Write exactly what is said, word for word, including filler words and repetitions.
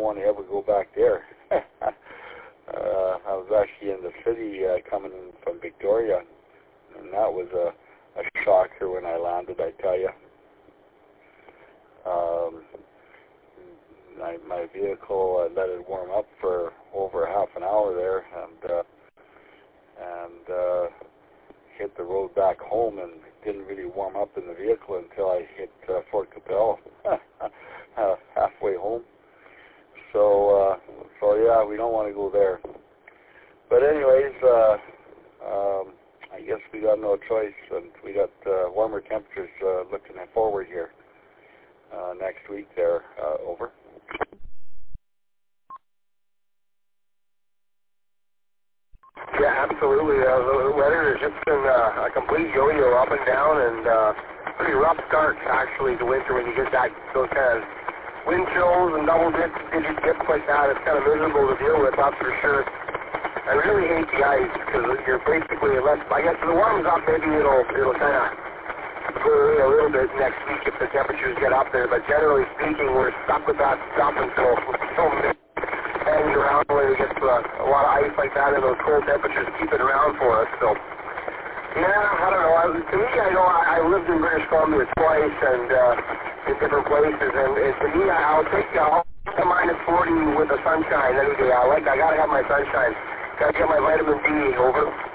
want to ever go back there. uh, I was actually in the city uh, coming in from Victoria, and that was a, a shocker when I landed, I tell you. Um, my, my vehicle, I let it warm up for over half an hour there, and uh, and uh, hit the road back home, and didn't really warm up in the vehicle until I hit uh, Fort Capel, uh, halfway home. So, uh, so yeah, we don't want to go there. But anyways, uh, um, I guess we got no choice, and we got uh, warmer temperatures uh, looking forward here uh, next week there. Uh, over. Yeah, absolutely. Uh, the weather has just been uh, a complete yo-yo up and down, and uh, pretty rough start actually to winter when you get that those kind of wind chills and double digit digit dips like that. It's kind of miserable to deal with, that's for sure. I really hate the ice because you're basically unless I guess if it warms up, maybe it'll it'll kind of go away a little bit next week if the temperatures get up there. But generally speaking, we're stuck with that stuff until until mid. Hanging around when we get uh, a lot of ice like that and those cold temperatures keep it around for us. So, yeah, I don't know. I, to me, I know I, I lived in British Columbia twice and uh, in different places, and, and to me, I, I'll take uh, a minus forty with the sunshine any day. I like. I gotta have my sunshine. Gotta get my vitamin D. Over.